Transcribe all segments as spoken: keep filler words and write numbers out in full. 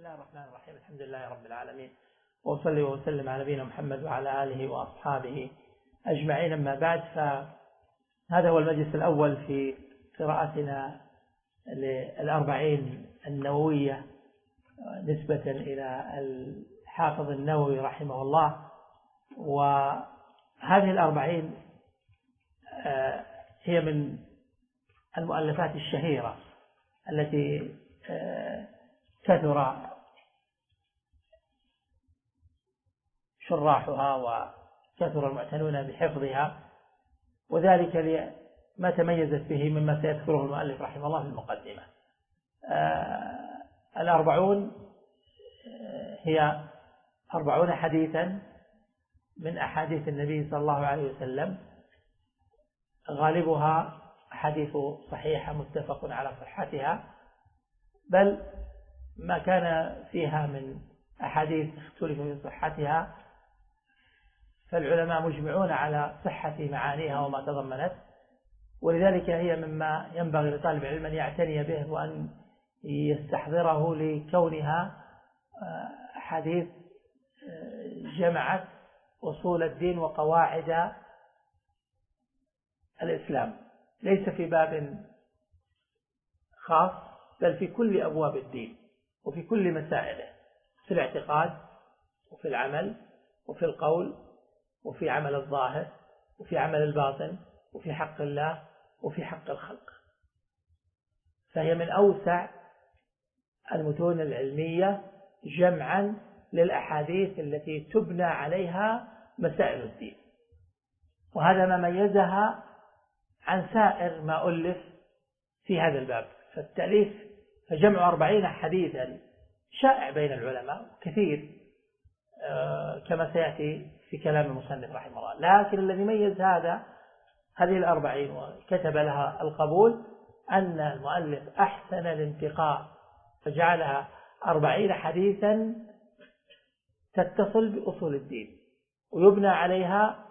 الله الرحمن الرحيم. الحمد لله رب العالمين، وصلي وسلم على نبينا محمد وعلى آله وأصحابه أجمعين. أما بعد، فهذا هو المجلس الأول في قراءتنا للأربعين النووية نسبة إلى الحافظ النووي رحمه الله. وهذه الأربعين هي من المؤلفات الشهيرة التي كثر شراحها وكثر المعتنون بحفظها، وذلك لما تميزت به مما سيذكره المؤلف رحمه الله في المقدمة. الأربعون هي أربعون حديثا من أحاديث النبي صلى الله عليه وسلم، غالبها حديث صحيحة متفق على صحتها، بل ما كان فيها من أحاديث اختلف في صحتها فالعلماء مجمعون على صحة معانيها وما تضمنت، ولذلك هي مما ينبغي لطالب العلم أن يعتني به وأن يستحضره، لكونها أحاديث جمعت أصول الدين وقواعد الإسلام، ليس في باب خاص بل في كل أبواب الدين وفي كل مسائله، في الاعتقاد وفي العمل وفي القول وفي عمل الظاهر وفي عمل الباطن وفي حق الله وفي حق الخلق. فهي من أوسع المتون العلمية جمعا للأحاديث التي تبنى عليها مسائل الدين، وهذا ما ميزها عن سائر ما ألف في هذا الباب. فالتأليف فجمع أربعين حديثا شائع بين العلماء كثير كما سيأتي في كلام المصنف رحمه الله، لكن الذي ميز هذا هذه الأربعين وكتب لها القبول أن المؤلف أحسن الانتقاء فجعلها أربعين حديثا تتصل بأصول الدين ويبنى عليها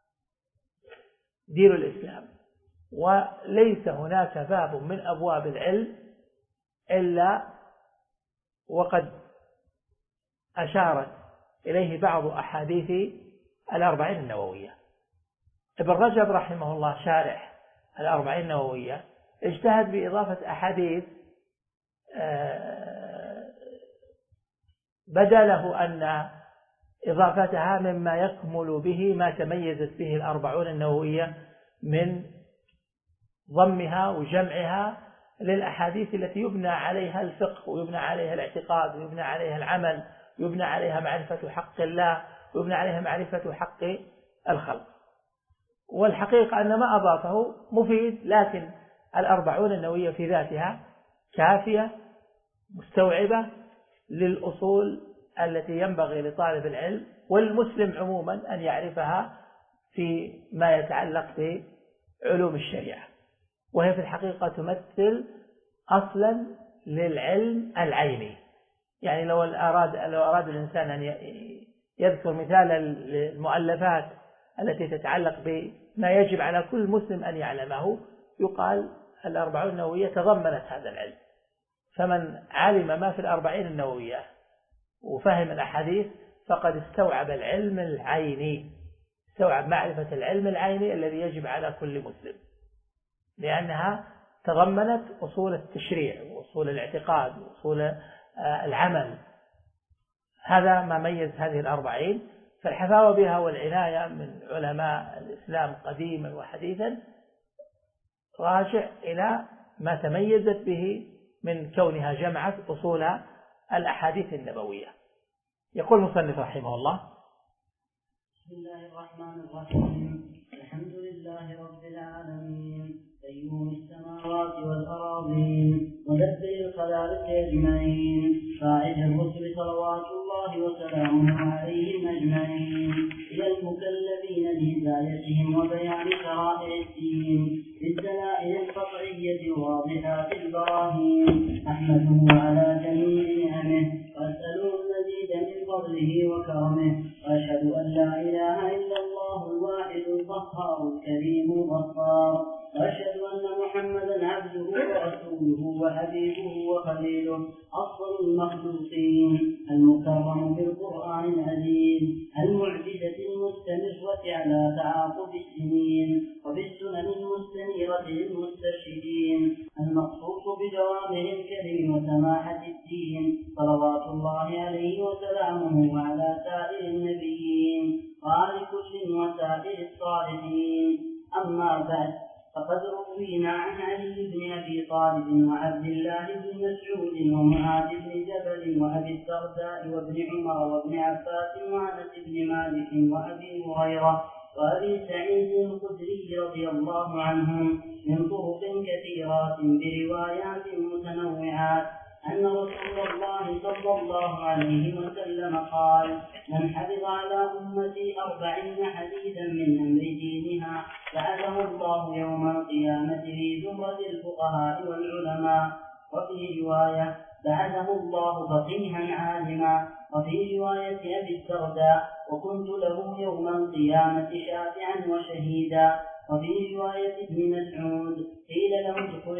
دين الإسلام، وليس هناك باب من أبواب العلم إلا وقد أشارت إليه بعض أحاديث الأربعين النووية. ابن رجب رحمه الله شارح الأربعين النووية اجتهد بإضافة أحاديث بدا له أن إضافتها مما يكمل به ما تميزت به الأربعون النووية من ضمها وجمعها للأحاديث التي يبنى عليها الفقه ويبنى عليها الاعتقاد ويبنى عليها العمل ويبنى عليها معرفة حق الله ويبنى عليها معرفة حق الخلق. والحقيقة أن ما أضافه مفيد، لكن الأربعون النووية في ذاتها كافية مستوعبة للأصول التي ينبغي لطالب العلم والمسلم عموما أن يعرفها في ما يتعلق بعلوم الشريعة، وهي في الحقيقة تمثل أصلا للعلم العيني. يعني لو أراد, لو أراد الإنسان أن يذكر مثال المؤلفات التي تتعلق بما يجب على كل مسلم أن يعلمه، يقال الأربعون النووية تضمنت هذا العلم. فمن علم ما في الأربعين النووية وفهم الأحاديث فقد استوعب العلم العيني، استوعب معرفة العلم العيني الذي يجب على كل مسلم، لأنها تضمنت أصول التشريع وأصول الاعتقاد وأصول العمل. هذا ما ميز هذه الأربعين، فالحفاوة بها والعناية من علماء الإسلام قديما وحديثا راجع إلى ما تميزت به من كونها جمعت أصول الأحاديث النبوية. يقول المصنف رحمه الله: بسم الله الرحمن الرحيم. الحمد لله رب العالمين، قيوم السماوات والأراضين، مدبر الخلائق أجمعين، قائد الرسل صلوات الله وسلامه عليهم أجمعين، إلى المكلفين بهدايتهم وبيان شرائع الدين بالدلائل القطعية واضحات البراهين، أحمده على جميع نعمه وأسأله المزيد من فضله وكرمه، وأشهد أن لا إله إلا الله الواحد القهار الكريم الغفار، وأشهد أن محمدا عبده ورسوله وحبيبه وخليله، أفضل المخلوقين المتقين المكرم بالقرآن العزيز المعجزة المستمرة على تعاقب السنين وبالسنن المستنيرة للمسترشدين المخصوص بجوامع الكريم وسماحة الدين صلوات الله عليه وسلامه وعلى سائر النبيين وعلى كل وسائر الصالحين. أما بعد، فقد روينا عن علي بن أبي طالب وعبد الله بن مسعود ومعاذ بن جبل وأبي الدرداء وابن عمر وابن عباس وأنس بن مالك وأبي هريرة وأبي سعيد الخدري رضي الله عنهم من طرق كثيرات بروايات متنوعات أن رسول الله صلى الله عليه وسلم قال: من حفظ على أمتي أربعين حديثا من أمر دينها بعثه الله يوم القيامة في زمرة الفقهاء والعلماء. وفي رواية: بعثه الله فقيها عالما. وفي رواية أبي الدرداء: وكنت له يوم القيامة شافعا وشهيدا. وفي رواية ابن مسعود: قيل له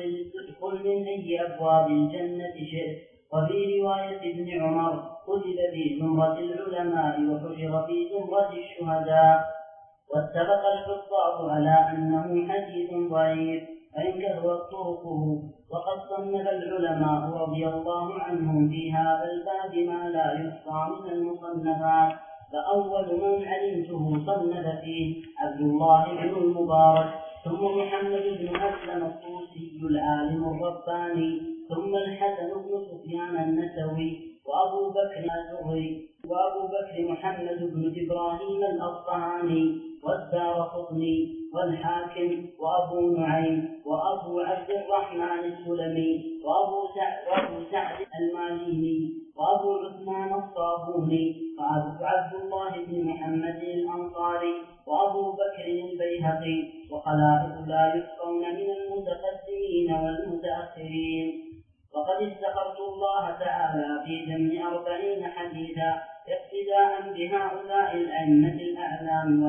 ادخل من أي أبواب الجنة شئت. وفي رواية ابن عمر: كتب في زمرة العلماء وحشر في زمرة الشهداء. واتفق الحفاظ على أنه حديث ضعيف فإن كثرت طرقه. وقد صنف العلماء رضي الله عنهم في هذا الباب ما لا يحصى من المصنفات. فأول من علمته صنف فيه عبد الله بن المبارك، ثم محمد بن أسلم الطوسي العالم الرباني، ثم الحسن بن سفيان النسوي، وأبو بكر الزهري، وأبو بكر محمد بن إبراهيم الأصفهاني، والدارقطني، والحاكم، وأبو نعيم، وأبو عبد الرحمن السلمي، وأبو سعد, وأبو سعد الماليني، وأبو عثمان الصابوني، وأبو عبد الله بن محمد الأنصاري، وأبو بكر البيهقي، وخلائق لا يحصون من المتقدمين والمتأخرين. وقد استخرت الله تعالى في جمع أربعين حديثا اقتداء بهؤلاء الأئمة الأعلام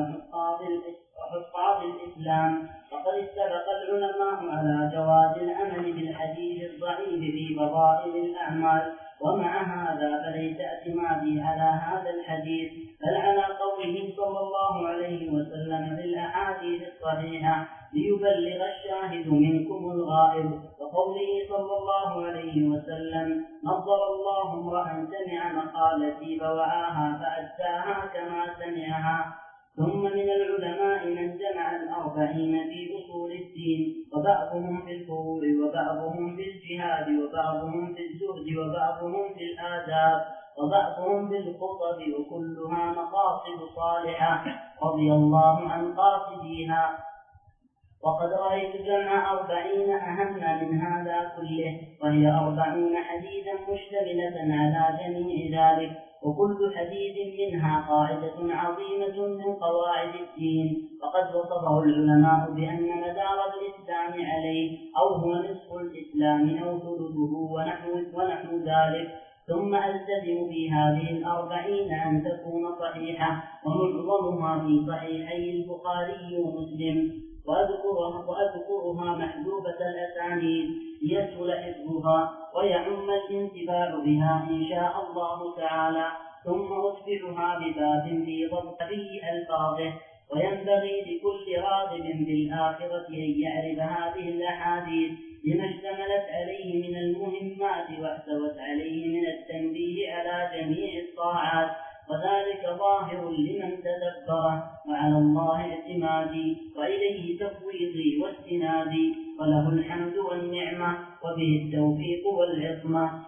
وحفاظ الإسلام. وقد اتفق العلماء على جواز العمل بالحديث الضعيف في فضائل الأعمال، ومع هذا فليس اعتمادي على هذا الحديث بل على قوله صلى الله عليه وسلم في الأحاديث الصحيحة: ليبلغ الشاهد منكم الغائب. وقوله صلى الله عليه وسلم: نظر الله امرأ سمع مقالتي فوعاها فأداها كما سمعها. ثم من العلماء من جمع الأربعين في أصول الدين، وبعضهم في الفروع، وبعضهم في الجهاد، وبعضهم في الزهد، وبعضهم في الآداب، وبعضهم في الخطب، وكلها مقاصد صالحة رضي الله عن قاصديها. وقد رأيت جمع أربعين أهم من هذا كله، وهي أربعين حديثا مشتملة على جميع ذلك، وكل حديث منها قاعدة عظيمة من قواعد الدين. وقد وصفه العلماء بأن مدار الإسلام عليه أو هو نصف الإسلام أو ثلثه ونحو, ونحو ذلك. ثم ألتزم في هذه الأربعين أن تكون صحيحة، ومعظمها في صحيحي البخاري ومسلم، وأذكرها, وأذكرها محذوبة الأسانيد ليسهل حفظها ويعم الانتفاع بها إن شاء الله تعالى. ثم أتبعها بباب في ضبط ألفاظه. وينبغي لكل راغب بالآخرة أن يعرف هذه الأحاديث لما اشتملت عليه من المهمات واحتوت عليه من التنبيه على جميع الطاعات، وذلك ظاهر لمن تدبره، وعلى الله اعتمادي وإليه تفويضي واستنادي، وله الحمد والنعمة وبه التوفيق والعصمة.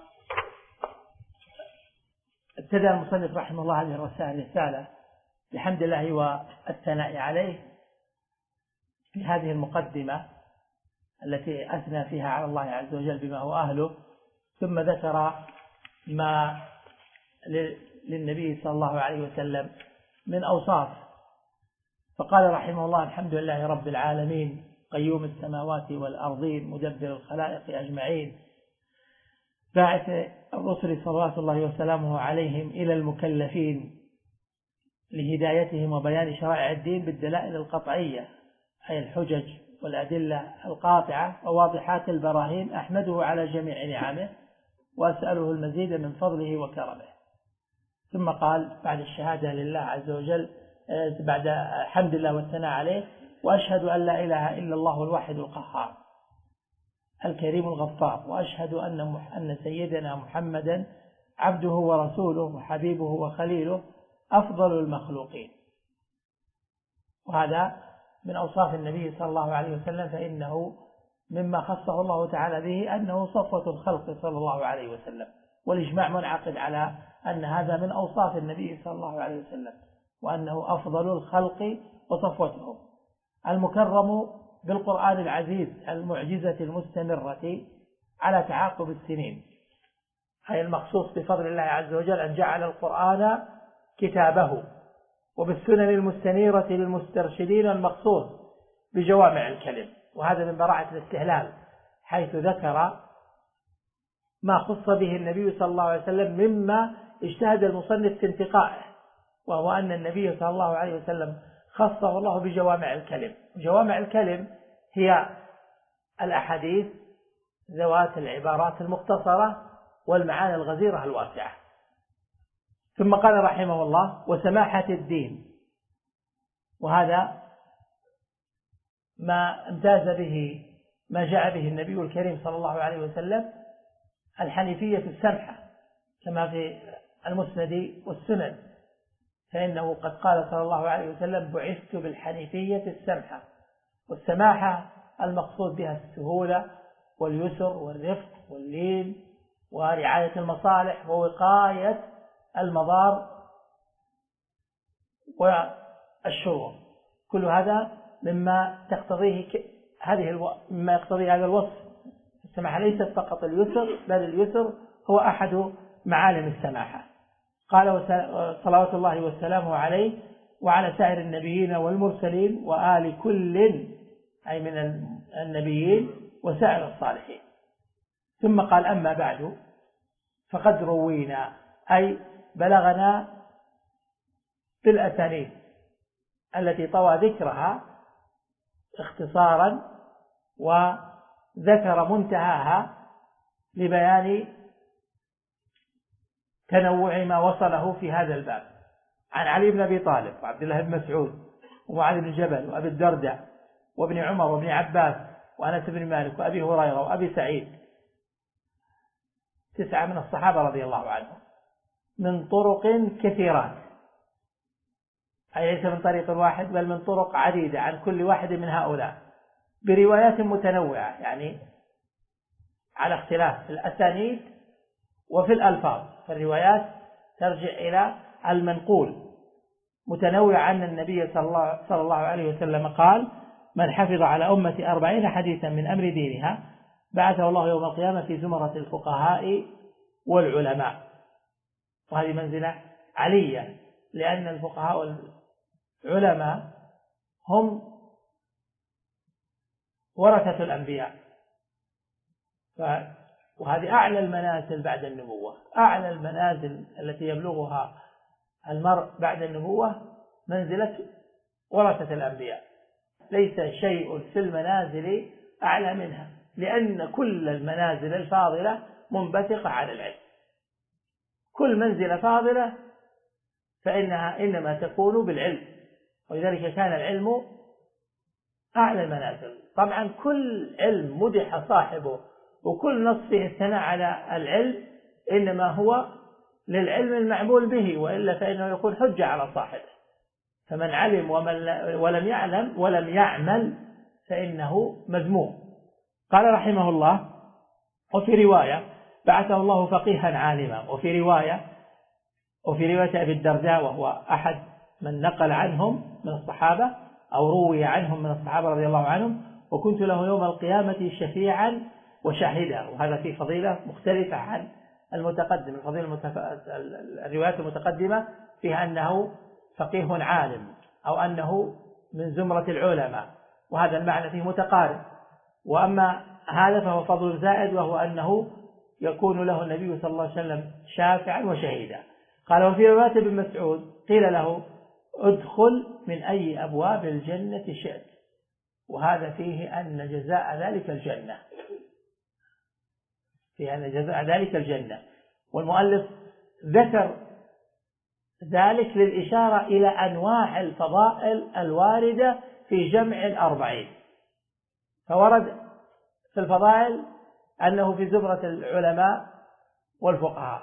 ابتدأ المصنف رحمه الله هذه الرسالة بحمد الله والثناء عليه في هذه المقدمة التي أثنى فيها على الله عز وجل بما هو أهله، ثم ذكر ما للنبي صلى الله عليه وسلم من أوصاف. فقال رحمه الله: الحمد لله رب العالمين، قيوم السماوات والأرضين، مدبر الخلائق أجمعين، باعث الرسل صلوات الله وسلامه عليهم إلى المكلفين لهدايتهم وبيان شرائع الدين بالدلائل القطعية، أي الحجج والأدلة القاطعة وواضحات البراهين. أحمده على جميع نعمه وأسأله المزيد من فضله وكرمه. ثم قال بعد الشهادة لله عز وجل، بعد حمد الله والثناء عليه: وأشهد أن لا إله إلا الله الواحد القهار الكريم الغفار، وأشهد أن أن سيدنا محمدا عبده ورسوله وحبيبه وخليله أفضل المخلوقين. وهذا من أوصاف النبي صلى الله عليه وسلم، فإنه مما خصه الله تعالى به أنه صفوة الخلق صلى الله عليه وسلم، والإجماع منعقد على أن هذا من أوصاف النبي صلى الله عليه وسلم، وأنه أفضل الخلق وصفوتهم، المكرم بالقرآن العزيز المعجزة المستمرة على تعاقب السنين، أي المخصوص بفضل الله عز وجل أن جعل القرآن كتابه، وبالسنن المستنيرة للمسترشدين المخصوص بجوامع الكلم. وهذا من براعة الاستهلال، حيث ذكر ما خص به النبي صلى الله عليه وسلم مما اجتهد المصنف في انتقائه، وهو أن النبي صلى الله عليه وسلم خصه الله بجوامع الكلم. جوامع الكلم هي الأحاديث ذوات العبارات المختصرة والمعاني الغزيرة الواسعة. ثم قال رحمه الله: وسماحة الدين، وهذا ما امتاز به ما جاء به النبي الكريم صلى الله عليه وسلم، الحنيفية السمحة، كما في المسند والسنن، فإنه قد قال صلى الله عليه وسلم: بعثت بالحنيفية السمحة. والسماحة المقصود بها السهولة واليسر والرفق واللين ورعاية المصالح ووقاية المضار والشرور، كل هذا مما تقتضيه هذه الو... مما يقتضي هذا الوصف. السماحة ليست فقط اليسر، بل اليسر هو أحد معالم السماحة. قال صلوات الله وسلامه عليه: وعلى سائر النبيين والمرسلين وآل كل، أي من النبيين وسائر الصالحين. ثم قال: أما بعد فقد روينا، أي بلغنا بالأسانيد التي طوى ذكرها اختصارا وذكر منتهاها لبيان تنوع ما وصله في هذا الباب، عن علي بن أبي طالب وعبد الله بن مسعود ومعاذ بن جبل وأبي الدرداء وابن عمر وابن عباس وأنس بن مالك وأبي هريرة وأبي سعيد، تسعة من الصحابة رضي الله عنهم، من طرق كثيرات، أي ليس من طريق واحد بل من طرق عديدة عن كل واحد من هؤلاء بروايات متنوعة، يعني على اختلاف في الأسانيد وفي الألفاظ، فالروايات ترجع إلى المنقول متنوع عن النبي صلى الله, صلى الله عليه وسلم قال: من حفظ على أمة أربعين حديثا من أمر دينها بعثه الله يوم القيامة في زمرة الفقهاء والعلماء. وهذه منزلة علية، لأن الفقهاء والعلماء هم ورثة الأنبياء، وهذه أعلى المنازل بعد النبوة. أعلى المنازل التي يبلغها المرء بعد النبوة منزلة ورثة الأنبياء، ليس شيء في المنازل أعلى منها، لأن كل المنازل الفاضلة منبثقة عن العلم. كل منزلة فاضلة فإنها إنما تكون بالعلم، ولذلك كان العلم أعلى المنازل. طبعا كل علم مدح صاحبه وكل نص فيه الثناء على العلم إنما هو للعلم المعمول به، وإلا فإنه يكون حجة على صاحبه. فمن علم ومن ولم يعلم ولم يعمل فإنه مذموم. قال رحمه الله: وفي رواية بعثه الله فقيها عالما. وفي رواية وفي رواية أبي الدرداء، وهو أحد من نقل عنهم من الصحابة أو روي عنهم من الصحابة رضي الله عنهم: وكنت له يوم القيامة شفيعا وشاهدا. وهذا في فضيلة مختلفة عن المتقدم. الفضيلة المتف... الروايات المتقدمة فيها أنه فقيه عالم أو أنه من زمرة العلماء، وهذا المعنى فيه متقارب. وأما هذا فهو فضل زائد، وهو أنه يكون له النبي صلى الله عليه وسلم شافعا وشهيدا. قال: وفي رواية ابن مسعود قيل له: ادخل من أي أبواب الجنة شئت. وهذا فيه أن جزاء ذلك الجنة. في أن جزاء ذلك الجنة. والمؤلف ذكر ذلك للإشارة إلى أنواع الفضائل الواردة في جمع الأربعين. فورد في الفضائل أنه في زمرة العلماء والفقهاء،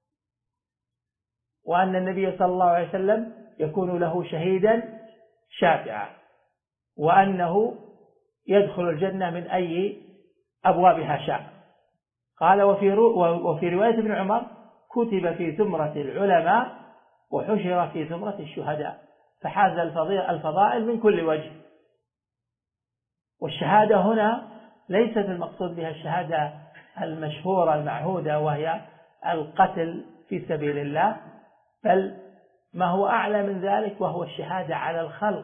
وأن النبي صلى الله عليه وسلم يكون له شهيدا شافعا، وأنه يدخل الجنة من أي أبوابها شاء. قال وفي, وفي رواية ابن عمر كتب في زمرة العلماء وحشر في زمرة الشهداء، فحاز الفضائل من كل وجه. والشهادة هنا ليست المقصود بها الشهادة المشهورة المعهودة وهي القتل في سبيل الله، بل ما هو أعلى من ذلك وهو الشهادة على الخلق،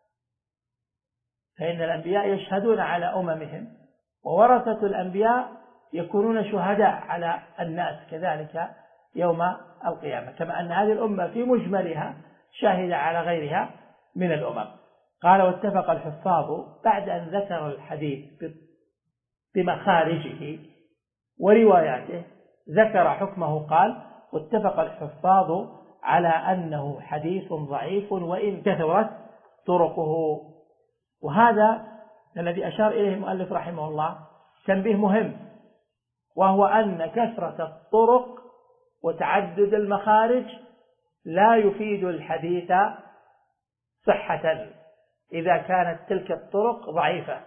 فإن الأنبياء يشهدون على أممهم، وورثة الأنبياء يكونون شهداء على الناس كذلك يوم القيامة، كما أن هذه الأمة في مجملها شاهدة على غيرها من الأمم. قال واتفق الحفاظ بعد أن ذكر الحديث بمخارجه ورواياته ذكر حكمه. قال واتفق الحفاظ على أنه حديث ضعيف وإن كثرت طرقه. وهذا الذي أشار إليه المؤلف رحمه الله تنبيه مهم، وهو أن كثرة الطرق وتعدد المخارج لا يفيد الحديث صحة إذا كانت تلك الطرق ضعيفة.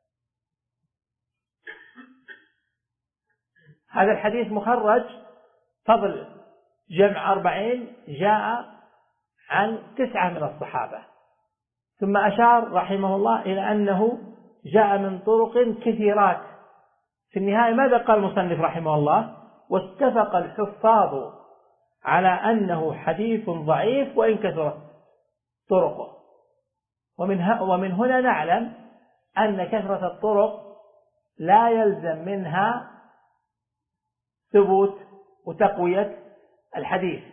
هذا الحديث مخرج فضل جمع أربعين جاء عن تسعة من الصحابة، ثم أشار رحمه الله إلى أنه جاء من طرق كثيرات. في النهاية ماذا قال المصنف رحمه الله؟ واتفق الحفاظ على أنه حديث ضعيف وإن كثرت طرقه. ومن, ومن هنا نعلم أن كثرة الطرق لا يلزم منها ثبوت وتقوية الحديث،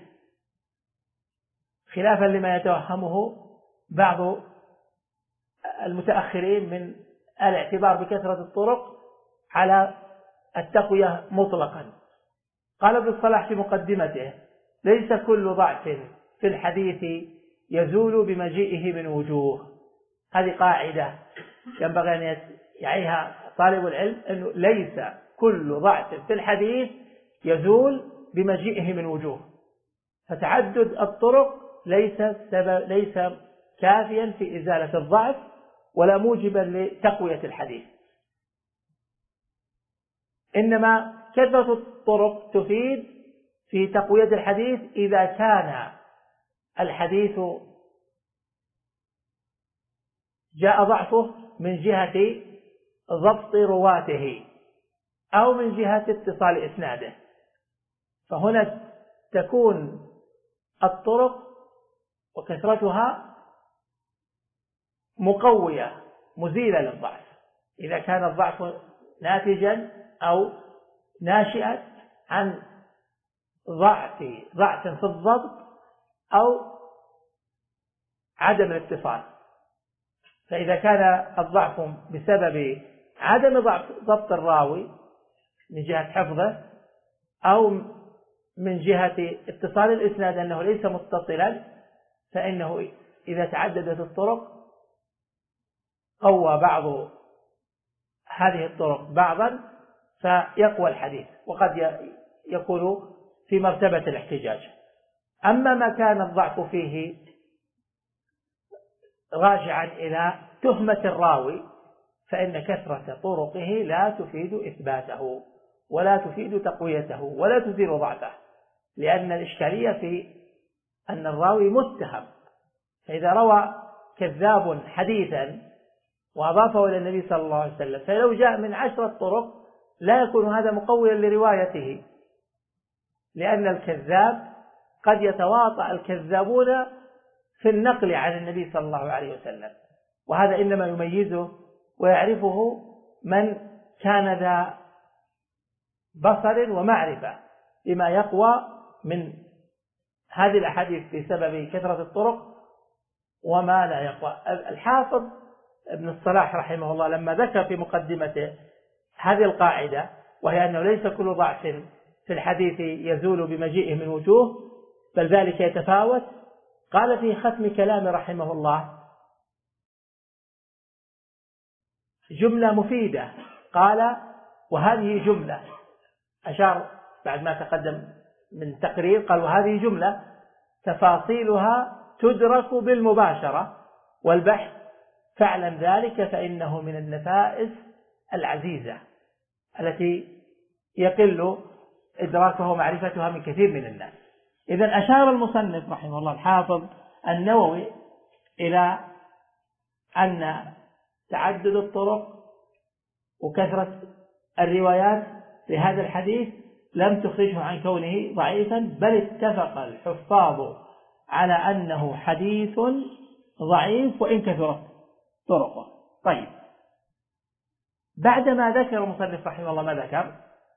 خلافا لما يتوهمه بعض المتأخرين من الاعتبار بكثرة الطرق على التقوية مطلقا. قال ابن الصلاح في مقدمته ليس كل ضعف في الحديث يزول بمجيئه من وجوه. هذه قاعدة ينبغي أن يعيها طالب العلم، أنه ليس كل ضعف في الحديث يزول بمجيئه من وجوه، فتعدد الطرق ليس سبب ليس كافيا في إزالة الضعف ولا موجبا لتقوية الحديث، إنما كثرة الطرق تفيد في تقوية الحديث إذا كان الحديث جاء ضعفه من جهة ضبط رواته أو من جهة اتصال إسناده، فهنا تكون الطرق وكثرتها مقوية مزيلة للضعف إذا كان الضعف ناتجا أو ناشئا عن ضعف ضعف في الضبط أو عدم الاتصال. فإذا كان الضعف بسبب عدم ضبط الراوي من جهة حفظه أو من جهة اتصال الإسناد أنه ليس متصلا، فإنه إذا تعددت الطرق قوى بعض هذه الطرق بعضا فيقوى الحديث، وقد يكون في مرتبة الاحتجاج. أما ما كان الضعف فيه راجعا إلى تهمة الراوي فإن كثرة طرقه لا تفيد إثباته ولا تفيد تقويته ولا تزيل ضعفه، لأن الإشكالية في أن الراوي متهم، فإذا روى كذاب حديثا وأضافه إلى النبي صلى الله عليه وسلم فلو جاء من عشرة طرق لا يكون هذا مقويا لروايته، لأن الكذاب قد يتواطأ الكذابون في النقل عن النبي صلى الله عليه وسلم، وهذا إنما يميزه ويعرفه من كان ذا بصر ومعرفة بما يقوى من هذه الأحاديث بسبب كثرة الطرق وما لا يقوى. الحافظ ابن الصلاح رحمه الله لما ذكر في مقدمته هذه القاعدة وهي أنه ليس كل ضعف في الحديث يزول بمجيئه من وجوه، بل ذلك يتفاوت. قال في ختم كلام رحمه الله جملة مفيدة، قال: وهذه جملة، أشار بعد ما تقدم من تقرير، قال: وهذه جملة تفاصيلها تدرك بالمباشرة والبحث، فاعلم ذلك فإنه من النفائس العزيزة التي يقل إدراكها ومعرفتها من كثير من الناس. إذن أشار المصنف رحمه الله الحافظ النووي إلى أن تعدد الطرق وكثرة الروايات لهذا الحديث لم تخرجه عن كونه ضعيفا، بل اتفق الحفاظ على أنه حديث ضعيف وإن كثرت طرقه. طيب، بعدما ذكر المصنف رحمه الله ما ذكر،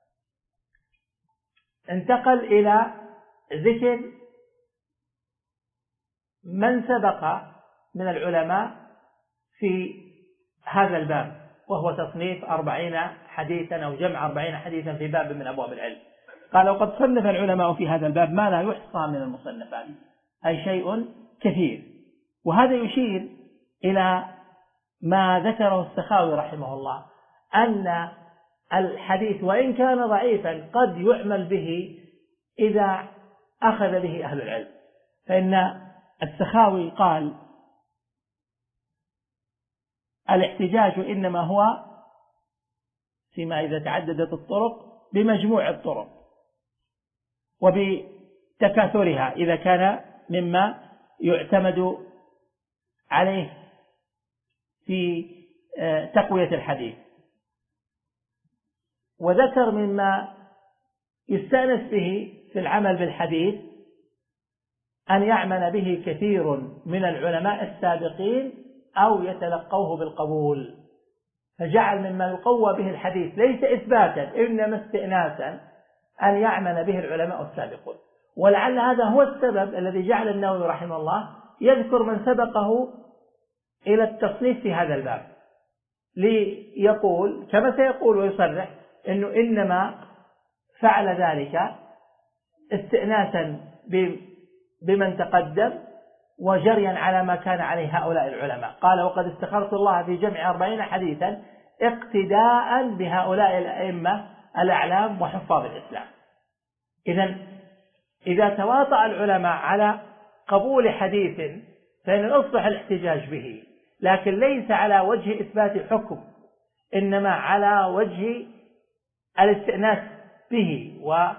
انتقل إلى ذكر من سبق من العلماء في هذا الباب، وهو تصنيف أربعين حديثا أو جمع أربعين حديثا في باب من أبواب العلم. قال: وقد صنف العلماء في هذا الباب ما لا يحصى من المصنفات، أي شيء كثير. وهذا يشير إلى ما ذكره السخاوي رحمه الله، أن الحديث وإن كان ضعيفا قد يعمل به إذا أخذ به أهل العلم. فإن السخاوي قال: الاحتجاج إنما هو فيما إذا تعددت الطرق بمجموع الطرق وبتكاثرها إذا كان مما يعتمد عليه في تقوية الحديث. وذكر مما يستأنس به في العمل بالحديث أن يعمل به كثير من العلماء السابقين أو يتلقوه بالقبول، فجعل مما يقوى به الحديث ليس إثباتا إنما استئناسا أن يعمل به العلماء السابقون. ولعل هذا هو السبب الذي جعل النووي رحمه الله يذكر من سبقه إلى التصنيف في هذا الباب، ليقول كما سيقول ويصرح إنه إنما فعل ذلك استئناسا بمن تقدم وجريا على ما كان عليه هؤلاء العلماء. قال: وقد استخرت الله في جمع أربعين حديثا اقتداء بهؤلاء الأئمة الأعلام وحفاظ الإسلام. إذن إذا تواطأ العلماء على قبول حديث فإن يصلح الاحتجاج به، لكن ليس على وجه إثبات حكم، إنما على وجه الاستئناس به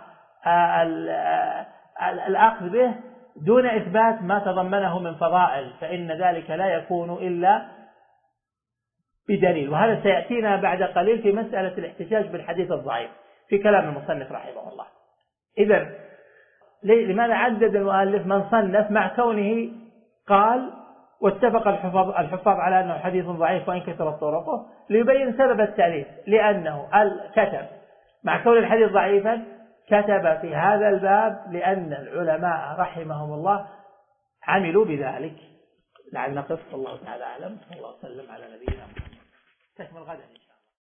والأخذ به دون إثبات ما تضمنه من فضائل، فإن ذلك لا يكون إلا بدليل. وهذا سيأتينا بعد قليل في مسألة الاحتجاج بالحديث الضعيف في كلام المصنف رحمه الله. إذن لماذا عدد المؤلف من صنف مع كونه قال واتفق الحفاظ, الحفاظ على أنه حديث ضعيف وإن كثرت طرقه؟ ليبين سبب التأليف، لأنه كتب مع كون الحديث ضعيفا كتب في هذا الباب لأن العلماء رحمهم الله عملوا بذلك. لعل نقف، والله تعالى أعلم، صلى الله وسلم على نبينا محمد. تكمل غدا.